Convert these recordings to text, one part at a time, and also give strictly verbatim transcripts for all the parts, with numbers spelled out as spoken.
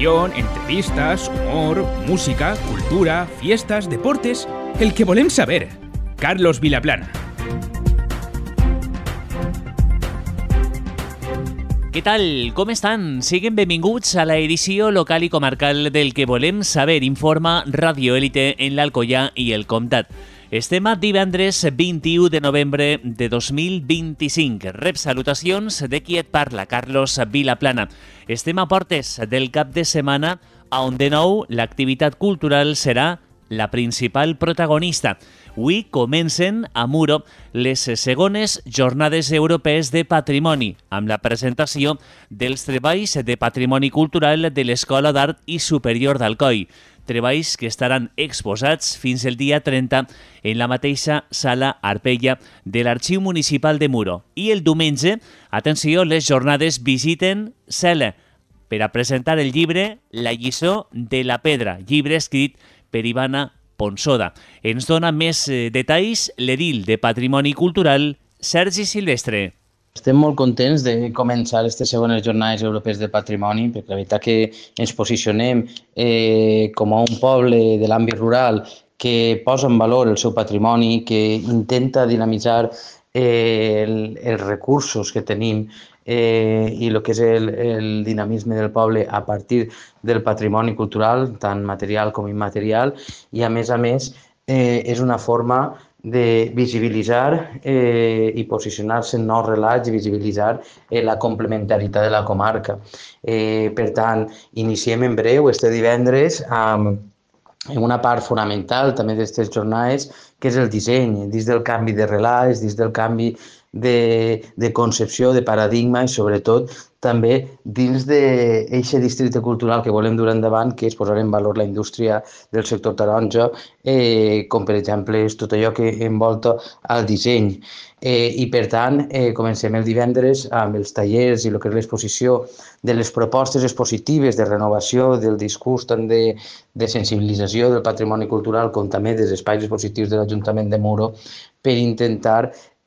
Información, entrevistas, humor, música, cultura, fiestas, deportes... El que volem saber. Carlos Vilaplana. Què tal? Com estan? Siguin benvinguts a la edició local i comarcal del que volem saber, informa Radio Élite en l'Alcoià i el Comtat. Estem a divendres vint-i-u de novembre de dos mil vint-i-cinc. Rep salutacions de qui et parla, Carlos Vilaplana. Estem a portes del cap de setmana on de nou l'activitat cultural serà la principal protagonista. Avui comencen a Muro les segones Jornades Europees de Patrimoni, amb la presentació dels treballs de patrimoni cultural de l'Escola d'Art i Superior d'Alcoi. Treballs que estaran exposats fins el dia trenta en la mateixa sala Arpella de l'Arxiu Municipal de Muro. I el diumenge, atenció, les jornades visiten Cela per a presentar el llibre La lliçó de la pedra, llibre escrit per Ivana Ponsoda. Ens dona més eh, detalls l'edil de Patrimoni Cultural, Sergi Silvestre. Estem molt contents de començar aquestes segones Jornades Europees de Patrimoni, perquè la veritat que ens posicionem eh, com a un poble de l'àmbit rural que posa en valor el seu patrimoni, que intenta dinamitzar eh, el, els recursos que tenim eh, i el que és el, el dinamisme del poble a partir del patrimoni cultural, tant material com immaterial, i a més a més eh, és una forma de visibilitzar eh, i posicionar-se en nous relats i visibilitzar eh, la complementaritat de la comarca. Eh, per tant, iniciem en breu este divendres amb en una part fonamental també d'aquestes jornades, que és el disseny, dins del canvi de relats, dins del canvi de, de concepció, de paradigma i sobretot també dins d'aquest districte cultural que volem dur endavant, que és posar en valor la indústria del sector taronja, eh, com per exemple és tot allò que envolta el disseny. Eh, I per tant, eh, comencem el divendres amb els tallers i el que és l'exposició de les propostes expositives de renovació del discurs tant de, de sensibilització del patrimoni cultural com també dels espais expositius de l'Ajuntament de Muro per intentar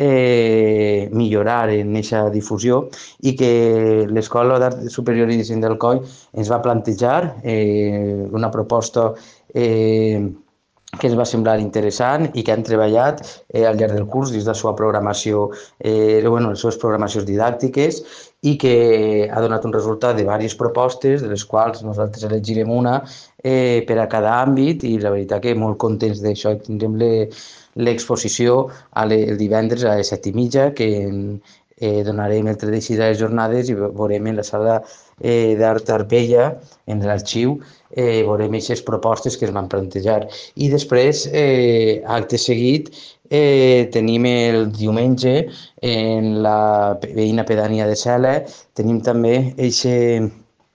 eh, millorar en aquesta difusió i que l'Escola d'Art Superior i Disseny d'Alcoi ens va plantejar eh, una proposta eh, que ens va semblar interessant i que han treballat eh, al llarg del curs dins de la seva programació, eh, bueno, les seves programacions didàctiques i que ha donat un resultat de diverses propostes, de les quals nosaltres elegirem una eh, per a cada àmbit i la veritat que molt contents d'això. Tindrem l'exposició el divendres a les set i mitja que eh, donarem el tret de les jornades i veurem en la sala eh, d'Art Arpella, en l'arxiu, eh, veurem aquestes propostes que es van plantejar. I després, eh, acte seguit, eh, tenim el diumenge en la veïna pedania de Cela, tenim també aquesta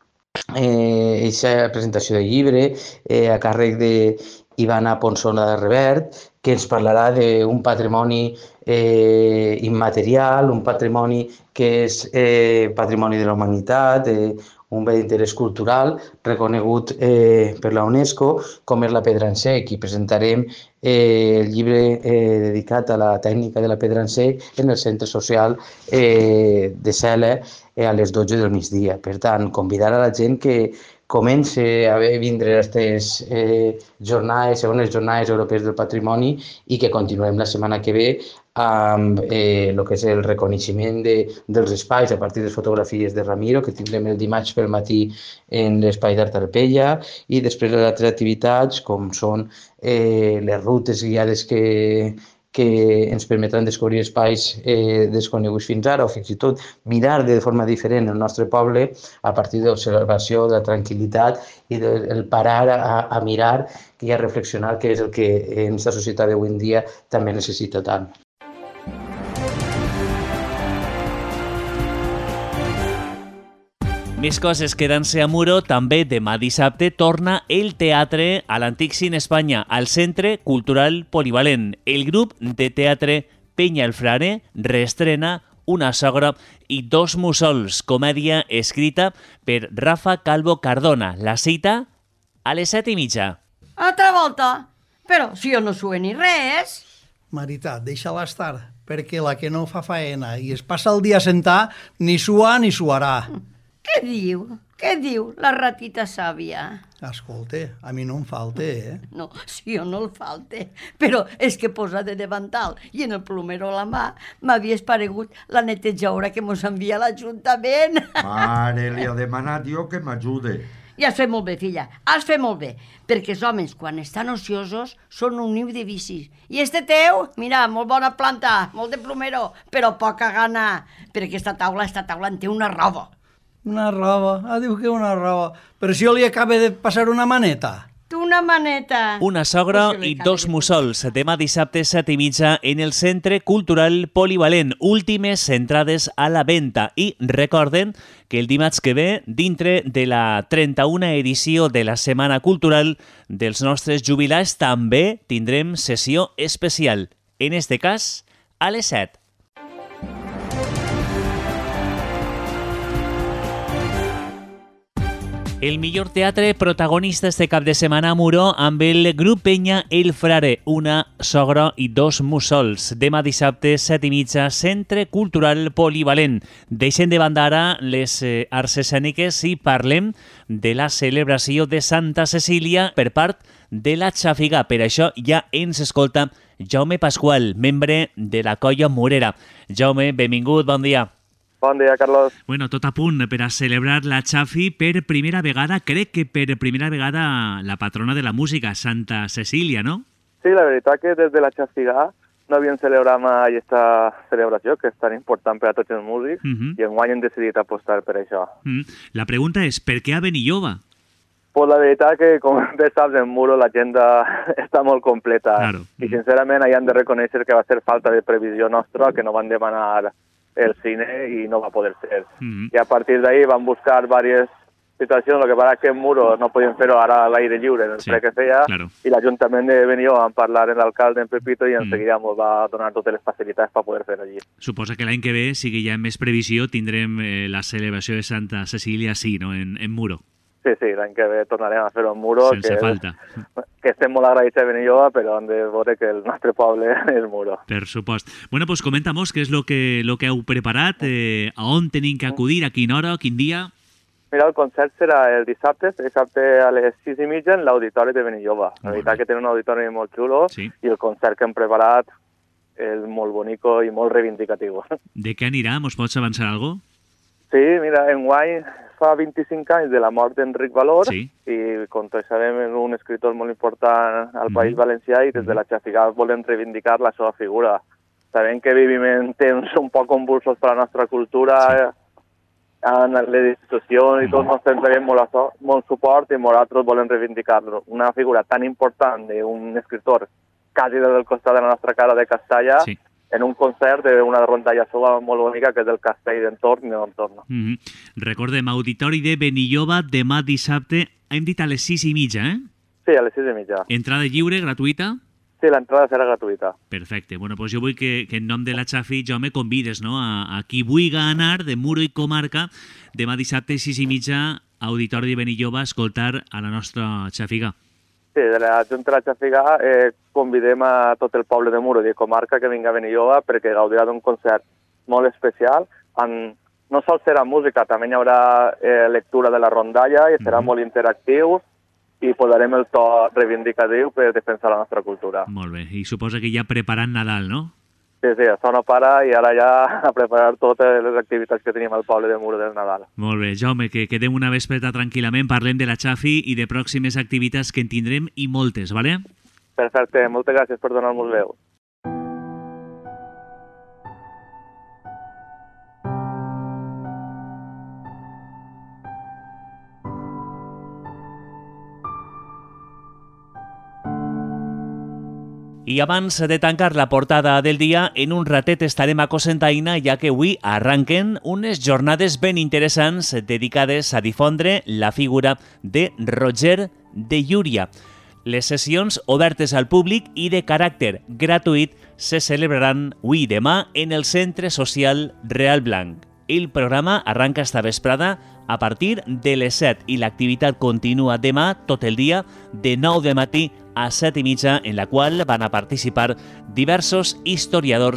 eh, presentació de llibre eh, a càrrec d'Ivana Ponsoda de Revert, que ens parlarà d'un patrimoni eh, immaterial, un patrimoni que és eh, patrimoni de la humanitat, eh, un bé d'interès cultural reconegut eh, per la UNESCO, com és la pedra en sec, i presentarem eh, el llibre eh, dedicat a la tècnica de la pedra en sec en el centre social eh, de Cela eh, a les dotze del migdia. Per tant, convidar a la gent que comença a vindre aquestes eh, jornades, segones jornades europees del patrimoni i que continuem la setmana que ve amb eh, el que és el reconeixement de, dels espais a partir de les fotografies de Ramiro, que tindrem el dimarts pel matí en l'espai d'Art Arpella, i després les altres activitats com són eh, les rutes guiades que, que ens permetran descobrir espais eh, desconeguts fins ara o fins i tot mirar de forma diferent el nostre poble a partir de l'observació, de la tranquil·litat i del parar a, a mirar i a reflexionar, que és el que en aquesta societat d'avui en dia també necessita tant. Més coses quedant-se a Muro, també demà dissabte torna el teatre a l'Antic Cine Espanya, al Centre Cultural Polivalent. El grup de teatre Penya el Frare reestrena Una sogra i dos mussols, comèdia escrita per Rafa Calvo Cardona. La cita a les set i mitja. Altra volta? Però si jo no sué ni res. Marita, deixa-la estar, perquè la que no fa faena i es passa el dia a sentar ni sua ni suarà. Què diu? Què diu la ratita sàvia? Escolta, a mi no em falta, eh? No, si jo no el falte, però és que posa de davantal i en el plomero a la mà m'havia esparegut la netejadora que mos envia l'Ajuntament. Mare, li ha demanat jo que m'ajude. I has fet molt bé, filla, has fet molt bé, perquè els homes, quan estan ociosos, són un niu de vicis. I este teu, mira, molt bona planta, molt de plomero, però poca gana, perquè esta taula, esta taula en té una roba. Una roba, ah, diu que una roba. Però si jo li acaba de passar una maneta. Tu una maneta. Una sogra i dos mussols. Demà dissabte, set i mitja, en el Centre Cultural Polivalent. Últimes entrades a la venda. I recorden que el dimarts que ve, dintre de la trenta-una edició de la Setmana Cultural dels nostres jubilats, també tindrem sessió especial. En este cas, a les set. El millor teatre protagonista este cap de setmana a Muro amb el grup Penya El Frare, una sogra i dos mussols. Demà dissabte, set i mitja, Centre Cultural Polivalent. Deixem de banda ara les eh, arts escèniques i parlem de la celebració de Santa Cecília per part de la Xàfiga. Per això ja ens escolta Jaume Pasqual, membre de la colla Murera. Jaume, benvingut, bon dia. Bon dia, Carlos. Bueno, tot a punt per a celebrar la Xafi per primera vegada, crec que per primera vegada la patrona de la música, Santa Cecília, no? Sí, la veritat que des de la Xàfiga no havien celebrat mai aquesta celebració, que és tan important per a tots els músics, uh-huh. i enguany hem decidit apostar per això. Uh-huh. La pregunta és, per què a Benilloba? Pues la veritat que, com bé saps, en Muro l'agenda està molt completa. Claro. I sincerament hi han de reconèixer que va ser falta de previsió nostra, que no van demanar el cine i no va poder ser. Mm-hmm. I a partir d'ahí van buscar diverses situacions, el que passa que en Muro no podien fer-ho ara a l'aire lliure, en el sí, fred que feia, claro. I l'Ajuntament de Benilloba van parlar amb l'alcalde, en Pepito, i en mm. seguida ens va donar totes les facilitats per poder fer allí. Suposa que l'any que ve, si hi ha més previsió, tindrem eh, la celebració de Santa Cecília, sí, no?, en, en Muro. Sí, sí, l'any que ve tornarem a fer-ho en Muro. Sense que falta. Que estem molt agraïts a Benilloba, però hem de veure que el nostre poble és Muro. Per supost. Bueno, pues comenta'mos què és lo que, lo que heu preparat, eh, a on tenim que acudir, a quina hora, quin dia? Mira, el concert serà el dissabte, dissabte a les sis i mitja en l'auditori de Benilloba. La veritat que tenen un auditori molt xulo, sí. I el concert que hem preparat és molt bonico i molt reivindicatiu. De què anirà? Mos pots avançar alguna cosa? Sí, mira, enguany fa vint-i-cinc anys de la mort d'Enric Valor, sí. I com tots sabem és un escritor molt important al País mm. Valencià i des de la Xàfiga volem reivindicar la seva figura. Sabem que vivim en temps un poc convulsos per a la nostra cultura, sí. En les institucions i tots ens tindrem molt, molt suport i nosaltres volem reivindicar-lo. Una figura tan important d'un escritor quasi del costat de la nostra cara de Castalla, sí. En un concert d'una rondalla sola molt bonica que és del castell d'entorn i de l'entorn. Mm-hmm. Recordem, auditori de Benilloba demà dissabte, hem dit a les sis i mitja, eh? Sí, a les sis i mitja. Entrada lliure, gratuïta? Sí, l'entrada serà gratuïta. Perfecte. Bueno, doncs jo vull que, que en nom de la Xafi, jo me convides, no?, a, a qui vulgui anar de Muro i comarca, demà dissabte, sis i mitja, auditori de Benilloba, a escoltar a la nostra Xàfiga. Sí, de la Junta de la Xàfiga eh, convidem a tot el poble de Muro i de comarca que vinga a Benilloba perquè gaudirà d'un concert molt especial. En, no sol serà música, també hi haurà eh, lectura de la rondalla i serà mm-hmm. molt interactiu i posarem el to reivindicatiu per defensar la nostra cultura. Molt bé, i suposa que ja preparant Nadal, no? Sí, sí, això no para i ara ja a preparar totes les activitats que tenim al poble de Muro del Nadal. Molt bé, Jaume, que quedem una vespreta tranquil·lament, parlem de la Xafi i de pròximes activitats que en tindrem i moltes, vale? Perfecte, moltes gràcies per donar-nos veu. I abans de tancar la portada del dia, en un ratet estarem a Cocentaina, ja que avui arranquen unes jornades ben interessants dedicades a difondre la figura de Roger de Llúria. Les sessions obertes al públic i de caràcter gratuït se celebraran avui i demà en el Centre Social Real Blanc. El programa arranca esta vesprada a partir de les set i l'activitat continua demà tot el dia de nou de matí a set i mitja, en la qual van a participar diversos historiadors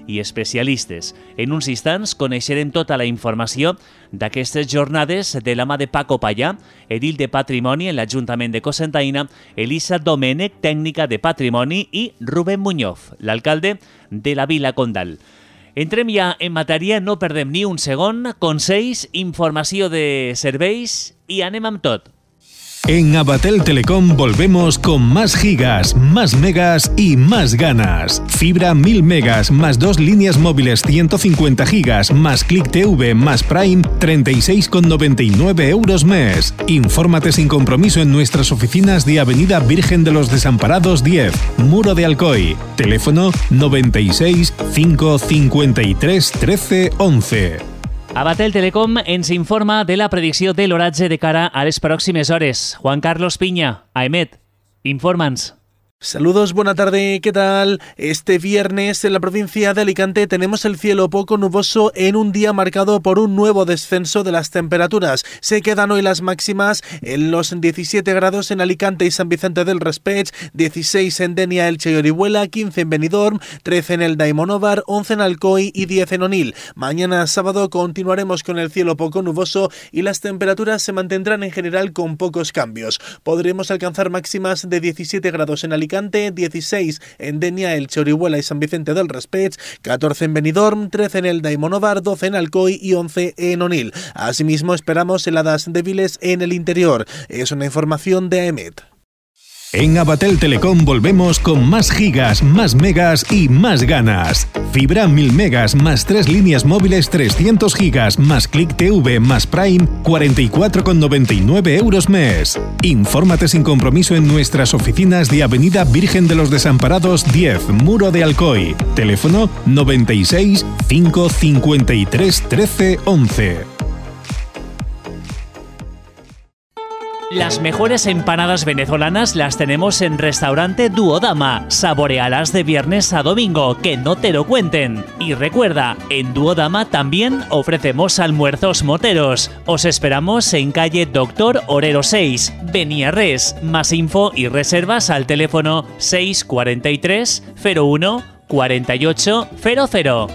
i especialistes. En uns instants coneixerem tota la informació d'aquestes jornades de la mà de Paco Payà, edil de Patrimoni en l'Ajuntament de Cocentaina, Elisa Domènech, tècnica de Patrimoni, i Rubén Muñoz, l'alcalde de la Vila Condal. Entrem ja en matèria, no perdem ni un segon, consells, informació de serveis i anem amb tot. En Abatel Telecom volvemos con más gigas, más megas y más ganas. Fibra mil megas más dos líneas móviles ciento cincuenta gigas más Click T V más Prime treinta y seis con noventa y nueve euros mes. Infórmate sin compromiso en nuestras oficinas de Avenida Virgen de los Desamparados diez, Muro de Alcoy. Teléfono noventa y seis, cinco cincuenta y tres, trece, once. Abatel Telecom ens informa de la predicció de l'oratge de cara a les pròximes hores. Juan Carlos Piña, Aemet, infórmanos. Saludos, buena tarde, ¿qué tal? Este viernes en la provincia de Alicante tenemos el cielo poco nuboso en un día marcado por un nuevo descenso de las temperaturas. Se quedan hoy las máximas en los diecisiete grados en Alicante y San Vicente del Raspeig, dieciséis en Denia, Elche y Orihuela, quince en Benidorm, trece en Elda y Monóvar, once en Alcoy y diez en Onil. Mañana sábado continuaremos con el cielo poco nuboso y las temperaturas se mantendrán en general con pocos cambios. Podremos alcanzar máximas de diecisiete grados en Alicante, dieciséis en Denia, Elche, Orihuela y San Vicente del Raspeig, catorce en Benidorm, trece en Elda y Monóvar, doce en Alcoy y once en Onil. Asimismo, esperamos heladas débiles en el interior. Es una información de Aemet. En Abatel Telecom volvemos con más gigas, más megas y más ganas. Fibra mil megas más tres líneas móviles trescientos gigas más Click T V más Prime cuarenta y cuatro con noventa y nueve euros mes. Infórmate sin compromiso en nuestras oficinas de Avenida Virgen de los Desamparados diez, Muro de Alcoy. Teléfono noventa y seis, cinco cincuenta y tres, trece, once. Las mejores empanadas venezolanas las tenemos en Restaurante Duodama. Saborealas de viernes a domingo, que no te lo cuenten. Y recuerda, en Duodama también ofrecemos almuerzos moteros. Os esperamos en calle Doctor Orero seis, Beniarrés. Más info y reservas al teléfono seis cuarenta y tres, cero uno, cuarenta y ocho, cero cero.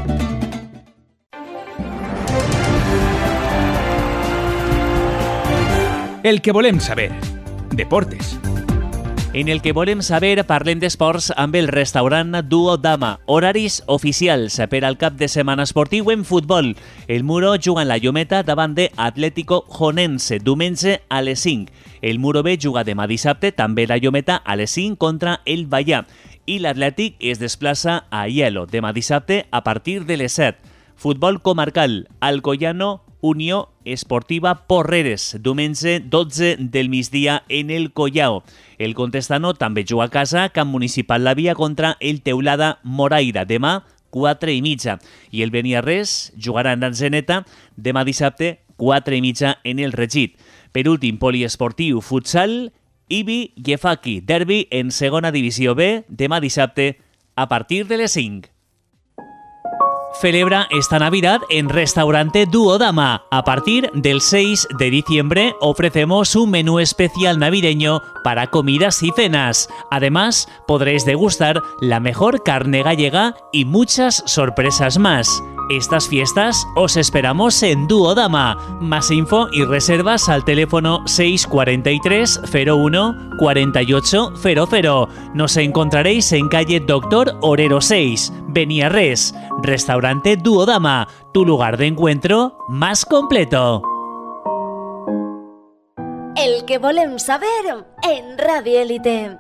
El que volem saber. Deportes. En el que volem saber parlem d'esports amb el restaurant Duodama. Horaris oficials per al cap de setmana esportiu en futbol. El Muro juga en la Llometa davant de Atlético Jonense, diumenge a les cinc. El Muro B juga demà dissabte, també la Llometa, a les cinc contra el Vallà. I l'Atlètic es desplaça a Aielo demà dissabte a partir de les set. Futbol comarcal. Alcoyano, Unió Esportiva Porreres, diumenge dotze del migdia en el Collao. El Contestano també juga a casa, Camp Municipal La Via contra el Teulada Moraira, demà quatre i mitja. I el Beniarrés jugarà en Anzeneta demà dissabte quatre i mitja en el Regit. Per últim, poliesportiu futsal, Ibi Gefaki, derbi en segona divisió B, demà dissabte a partir de les cinc. Celebra esta Navidad en Restaurante Duodama. A partir del seis de diciembre ofrecemos un menú especial navideño para comidas y cenas. Además, podréis degustar la mejor carne gallega y muchas sorpresas más. Estas fiestas os esperamos en Duodama. Más info y reservas al teléfono seis cuarenta y tres, cero uno, cuarenta y ocho, cero cero. Nos encontraréis en calle Doctor Orero seis, Beniarrés. Restaurante Duodama, tu lugar de encuentro más completo. El que volem saber en Radio Élite.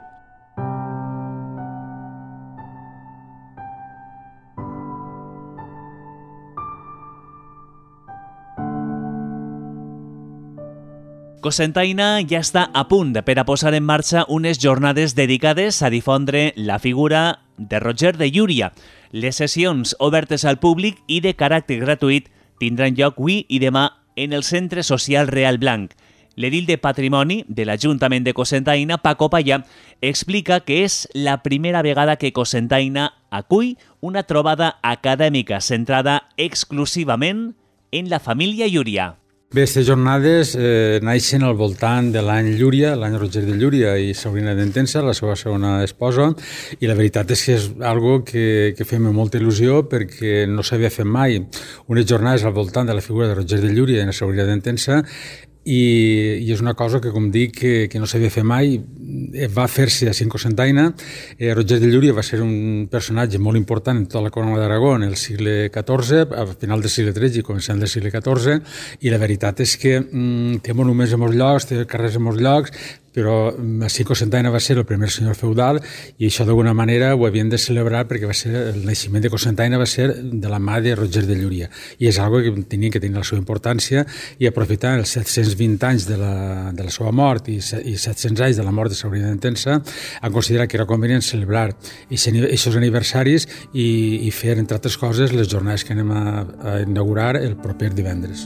Cocentaina ja està a punt per a posar en marxa unes jornades dedicades a difondre la figura de Roger de Llúria. Les sessions obertes al públic i de caràcter gratuït tindran lloc avui i demà en el Centre Social Real Blanc. L'edil de Patrimoni de l'Ajuntament de Cocentaina, Paco Payà, explica que és la primera vegada que Cocentaina acull una trobada acadèmica centrada exclusivament en la família Llúria. Bé, aquestes jornades eh, naixen al voltant de l'any Llúria, l'any Roger de Llúria i Sabrina d'Entença, la seva segona esposa, i la veritat és que és algo que, que fem amb molta il·lusió perquè no s'havia fet mai. Unes jornades al voltant de la figura de Roger de Llúria i la Sabrina d'Entença, i, i és una cosa que, com dic, que, que no s'havia fet mai. Va fer-se a Cinco Centaina. eh, Roger de Llúria va ser un personatge molt important en tota la corona d'Aragó en el segle catorze, al final del segle tretze i començant del segle catorze, i la veritat és que mm, té monuments a molts llocs, té carrers a molts llocs, però a Cinco Centaina va ser el primer senyor feudal i això d'alguna manera ho havien de celebrar perquè va ser el naixement de Cocentaina va ser de la mà de Roger de Llúria i és algo que tenia que tenir la seva importància i aprofitar els set-cents vint anys de la, de la seva mort i, i set-cents anys de la mort de Sabrina d'Entença han considerat que era convenient celebrar aquests aniversaris i, i fer, entre altres coses, les jornades que anem a, a inaugurar el proper divendres.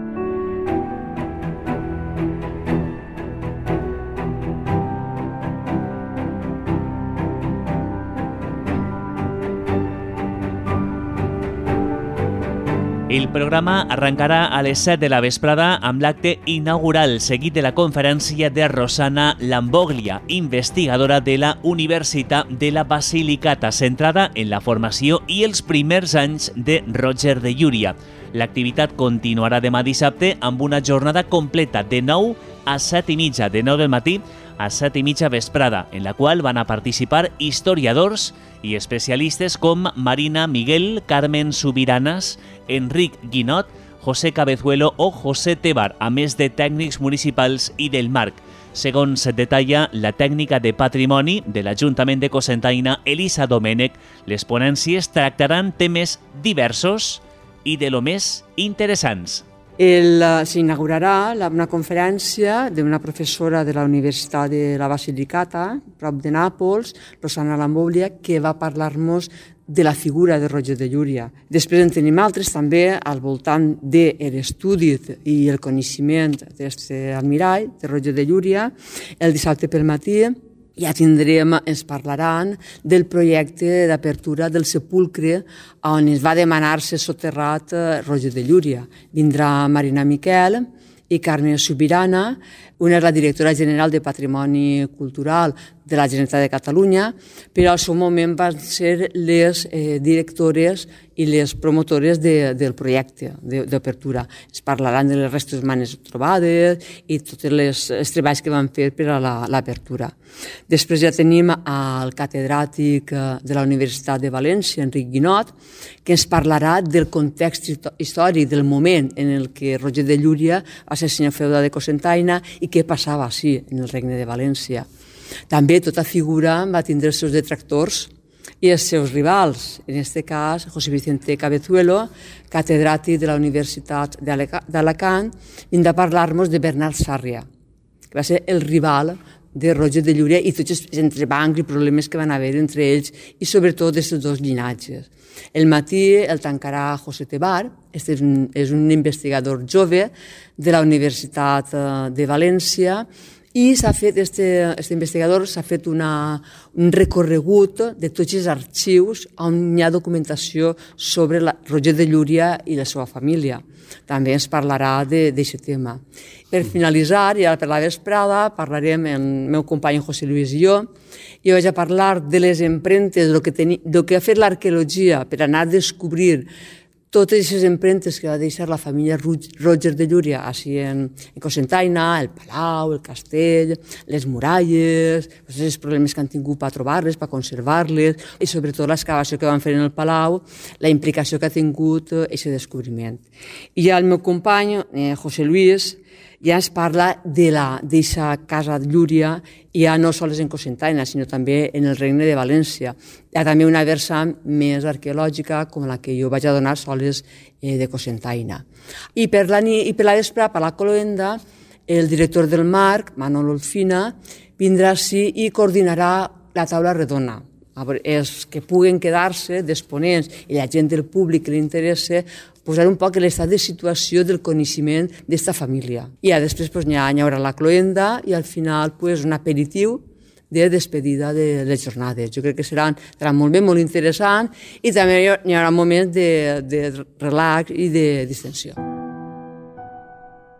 El programa arrencarà a les set de la vesprada amb l'acte inaugural seguit de la conferència de Rosana Lamboglia, investigadora de la Universitat de la Basilicata, centrada en la formació i els primers anys de Roger de Llúria. L'activitat continuarà demà dissabte amb una jornada completa de nou a set i mitja, de nou del matí a set i mitja vesprada, en la qual van a participar historiadors i especialistes com Marina Miguel, Carmen Subiranas, Enric Guinot, José Cabezuelo o José Tebar, a més de tècnics municipals i del Marc. Segons detalla la tècnica de patrimoni de l'Ajuntament de Cocentaina, Elisa Domènech, les ponències tractaran temes diversos i de lo més interessants. El, s'inaugurarà una conferència d'una professora de la Universitat de la Basilicata, prop de Nàpols, Rosana Lamboglia, que va parlar-nos de la figura de Roger de Llúria. Després en tenim altres també al voltant de l'estudi i el coneixement d'aquest almirall, de Roger de Llúria. El dissabte pel matí ja tindrem, ens parlaran del projecte d'apertura del sepulcre on es va demanar-se soterrat Roger de Llúria. Vindrà Marina Miquel i Carmen Subirana, una és la directora general de Patrimoni Cultural de la Generalitat de Catalunya, però al seu moment van ser les eh, directores i les promotores de, del projecte d'apertura. Es parlaran de les restes humanes trobades i tots les, els treballs que van fer per a l'apertura. Després ja tenim el catedràtic de la Universitat de València, Enric Guinot, que ens parlarà del context històric del moment en el que Roger de Llúria va ser senyor feudal de Cocentaina i què passava així en el Regne de València. També tota figura va tindre els seus detractors i els seus rivals. En aquest cas, José Vicente Cabezuelo, catedràtic de la Universitat d'Alacant, vindrà a parlar-nos de Bernat Sàrria, que va ser el rival de Roger de Llúria i tots els entrebancs i problemes que van haver entre ells i sobretot d'aquests dos llinatges. El matí el tancarà José Tebar, este és, un, és un investigador jove de la Universitat de València i s'ha fet, este, este investigador s'ha fet una, un recorregut de tots els arxius on hi ha documentació sobre la, Roger de Llúria i la seva família. També ens parlarà d'aquest tema. Per finalitzar, i ara per la vesprada, parlarem amb el meu company José Luis i jo, i vaig a parlar de les empremtes, del que, teni, del que ha fet l'arqueologia per anar a descobrir totes aquestes empremtes que va deixar la família Roger de Llúria així en, en Cocentaina, el palau, el castell, les muralles, els problemes que han tingut per trobar-les, per conservar-les, i sobretot l'excavació que van fer en el palau, la implicació que ha tingut aquest descobriment. I ja el meu company, eh, José Luis, ja ens parla d'aquesta casa de Llúria, ja no sols en Cocentaina, sinó també en el Regne de València. Hi ha també una vessant més arqueològica, com la que jo vaig a donar sols eh, de Cocentaina. I per la, i per la vespre, per la cloenda, el director del Marc, Manolo Olfina, vindrà així i coordinarà la taula redona. Els que puguen quedar-se, dels ponents i la gent del públic que li interessa, posar un poc l'estat de situació del coneixement d'esta família. I després pues, hi haurà la cloenda i al final pues, un aperitiu de despedida de les jornades. Jo crec que seran, serà molt bé, molt interessant i també hi haurà moments de, de relax i de distensió.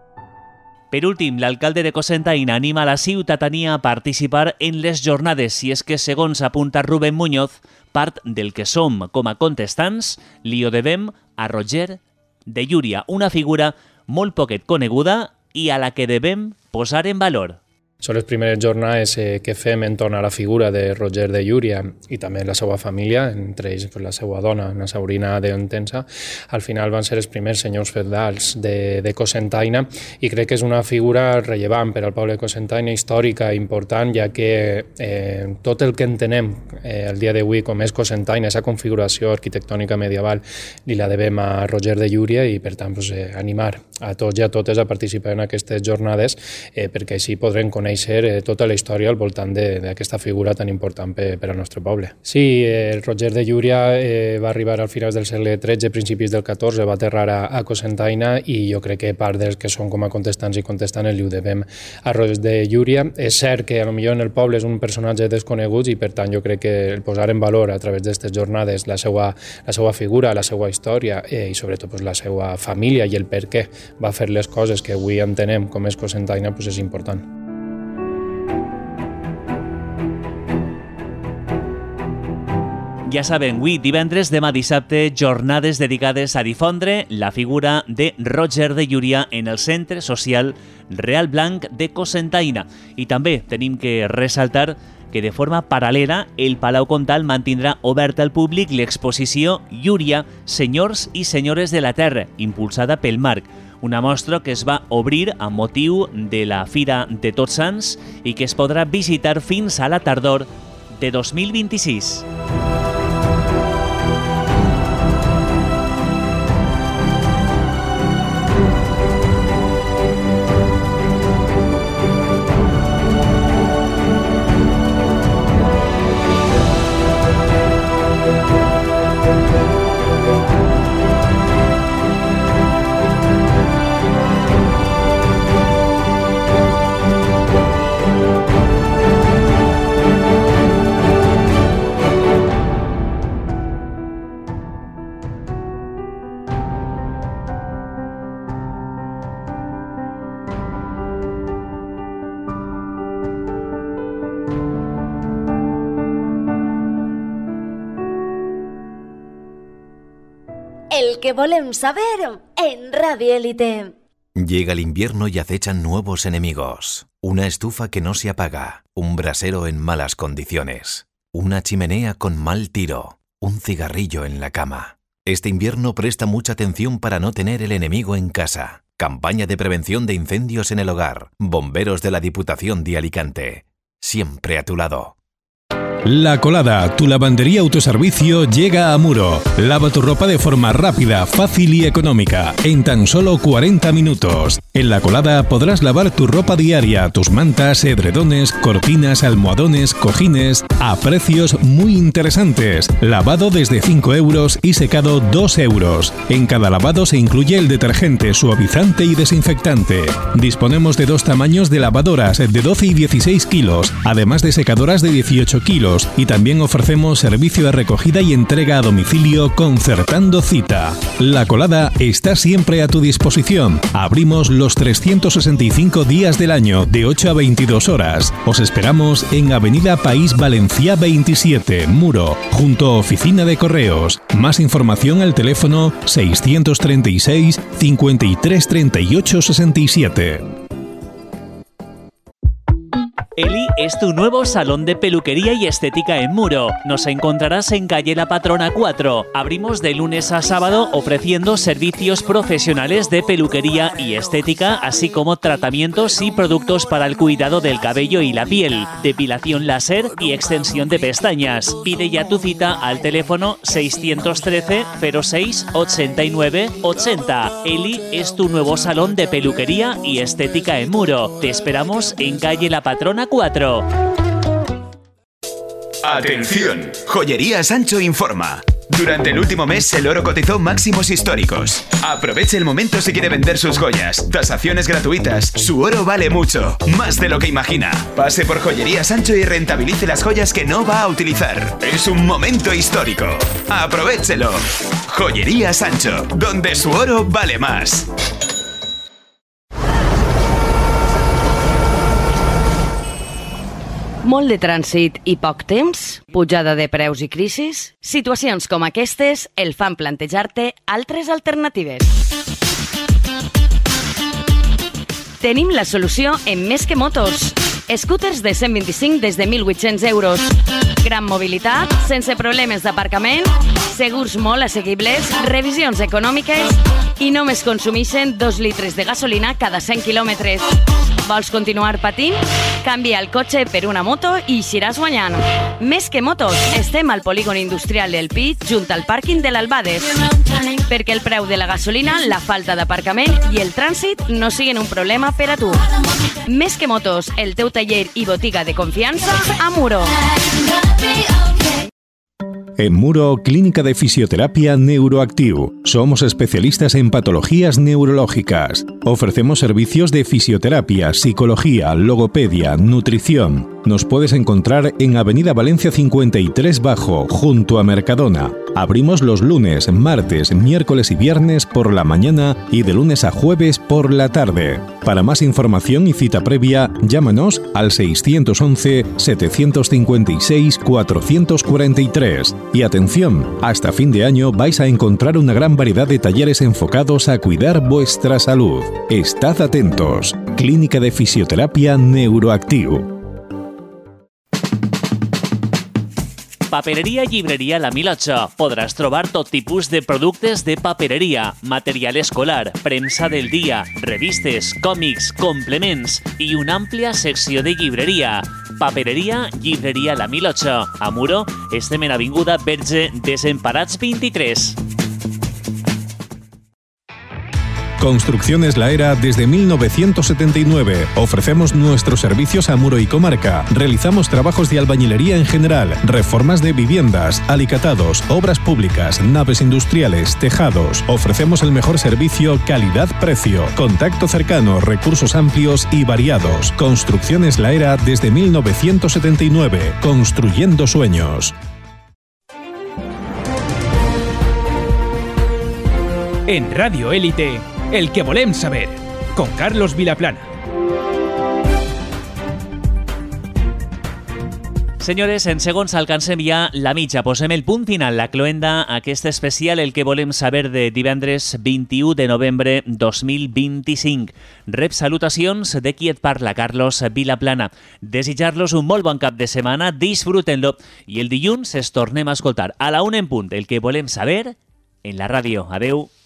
Per últim, l'alcalde de Cocentaina anima la ciutadania a participar en les jornades, si és que, segons apunta Rubén Muñoz, part del que som com a contestants li ho devem a Roger de Llúria, una figura molt poquet coneguda i a la que devem posar en valor. Són les primeres jornades eh, que fem entorn a la figura de Roger de Llúria i també la seva família, entre ells pues, la seva dona, la Sabrina de Entença. Al final van ser els primers senyors feudals de, de Cocentaina i crec que és una figura rellevant per al poble de Cocentaina, històrica i important, ja que eh, tot el que entenem eh, el dia d'avui com és Cocentaina, aquesta configuració arquitectònica medieval, li la devem a Roger de Llúria i, per tant, pues, eh, animar a tots i a totes a participar en aquestes jornades eh, perquè així podrem conèixer conèixer tota la història al voltant d'aquesta figura tan important per, per al nostre poble. Sí, el Roger de Llúria eh, va arribar al finals del segle tretze, principis del catorze, va aterrar a, a Cocentaina i jo crec que part dels que són com a contestants i contestants li ho devem a Roger de Llúria. És cert que potser en el poble és un personatge desconegut i per tant jo crec que el posar en valor a través d'aquestes jornades la seva, la seva figura, la seva història eh, i sobretot pues, la seva família i el per què va fer les coses que avui entenem com és Cocentaina pues, és important. Ja saben, avui divendres, demà dissabte, jornades dedicades a difondre la figura de Roger de Llúria en el Centre Social Real Blanc de Cocentaina. I també tenim que ressaltar que de forma paral·lela el Palau Comtal mantindrà oberta al públic l'exposició Llúria, senyors i senyores de la terra, impulsada pel Marc. Una mostra que es va obrir amb motiu de la Fira de Tots Sants i que es podrà visitar fins a la tardor de dos mil vint-i-sis. El que volem saber en Radio Élite. Llega el invierno y acechan nuevos enemigos. Una estufa que no se apaga, un brasero en malas condiciones, una chimenea con mal tiro, un cigarrillo en la cama. Este invierno presta mucha atención para no tener el enemigo en casa. Campaña de prevención de incendios en el hogar. Bomberos de la Diputación de Alicante. Siempre a tu lado. La Colada, tu lavandería autoservicio, llega a Muro. Lava tu ropa de forma rápida, fácil y económica, en tan solo cuarenta minutos. En La Colada podrás lavar tu ropa diaria, tus mantas, edredones, cortinas, almohadones, cojines, a precios muy interesantes. Lavado desde cinco euros y secado dos euros. En cada lavado se incluye el detergente, suavizante y desinfectante. Disponemos de dos tamaños de lavadoras, de doce y dieciséis kilos, además de secadoras de dieciocho kilos. Y también ofrecemos servicio de recogida y entrega a domicilio concertando cita. La Colada está siempre a tu disposición. Abrimos los trescientos sesenta y cinco días del año, de ocho a veintidós horas. Os esperamos en Avenida País Valencià veintisiete, Muro, junto a Oficina de Correos. Más información al teléfono seiscientos treinta y seis, cincuenta y tres, treinta y ocho, sesenta y siete. Eli es tu nuevo salón de peluquería y estética en Muro. Nos encontrarás en calle La Patrona cuatro. Abrimos de lunes a sábado ofreciendo servicios profesionales de peluquería y estética, así como tratamientos y productos para el cuidado del cabello y la piel, depilación láser y extensión de pestañas. Pide ya tu cita al teléfono seiscientos trece, cero seis, ochenta y nueve, ochenta. Eli es tu nuevo salón de peluquería y estética en Muro. Te esperamos en calle La Patrona cuatro. Atención, Joyería Sancho informa. Durante el último mes el oro cotizó máximos históricos. Aproveche el momento si quiere vender sus joyas. Tasaciones gratuitas. Su oro vale mucho, más de lo que imagina. Pase por Joyería Sancho y rentabilice las joyas que no va a utilizar. Es un momento histórico. Aprovéchelo. Joyería Sancho, donde su oro vale más. Molt de trànsit i poc temps? Pujada de preus i crisis? Situacions com aquestes el fan plantejar-te altres alternatives. Tenim la solució en Més que Motos. Scooters de cent vint-i-cinc des de mil vuit-cents euros. Gran mobilitat, sense problemes d'aparcament, segurs molt assequibles, revisions econòmiques i només consumeixen dos litres de gasolina cada cent quilòmetres. Vols continuar patint? Canvia el cotxe per una moto i eixiràs guanyant. Més que Motos, estem al polígon industrial del Pi, junt al pàrquing de l'Albades. Perquè el preu de la gasolina, la falta d'aparcament i el trànsit no siguin un problema per a tu. Més que Motos, el teu taller i botiga de confiança a Muro. En Muro, Clínica de Fisioterapia Neuroactiv. Somos especialistas en patologías neurológicas. Ofrecemos servicios de fisioterapia, psicología, logopedia, nutrición. Nos puedes encontrar en Avenida Valencia cincuenta y tres Bajo, junto a Mercadona. Abrimos los lunes, martes, miércoles y viernes por la mañana y de lunes a jueves por la tarde. Para más información y cita previa, llámanos al seiscientos once, setecientos cincuenta y seis, cuatrocientos cuarenta y tres. Y atención, hasta fin de año vais a encontrar una gran variedad de talleres enfocados a cuidar vuestra salud. Estad atentos. Clínica de Fisioterapia Neuroactiv. Papereria i llibreria La Milotxa. Podràs trobar tot tipus de productes de papereria, material escolar, premsa del dia, revistes, còmics, complements i una àmplia secció de llibreria. Papereria, llibreria La Milotxa. A Muro, estem en Avinguda Verge Desemparats vint-i-tres. Construcciones La Era desde mil novecientos setenta y nueve. Ofrecemos nuestros servicios a Muro y comarca. Realizamos trabajos de albañilería en general, reformas de viviendas, alicatados, obras públicas, naves industriales, tejados. Ofrecemos el mejor servicio, calidad-precio, contacto cercano, recursos amplios y variados. Construcciones La Era desde mil novecientos setenta y nueve. Construyendo sueños. En Radio Élite, El que volem saber, con Carlos Vilaplana. Senyores, en segons alcancem ja la mitja. Posem el punt final, la cloenda, aquest especial El que volem saber de divendres vint-i-u de novembre dos mil vint-i-cinc. Rep salutacions de qui et parla, Carlos Vilaplana. Desitjar-los un molt bon cap de setmana, disfruten-lo i el dilluns es tornem a escoltar a la una en punt El que volem saber en la ràdio. Adeu.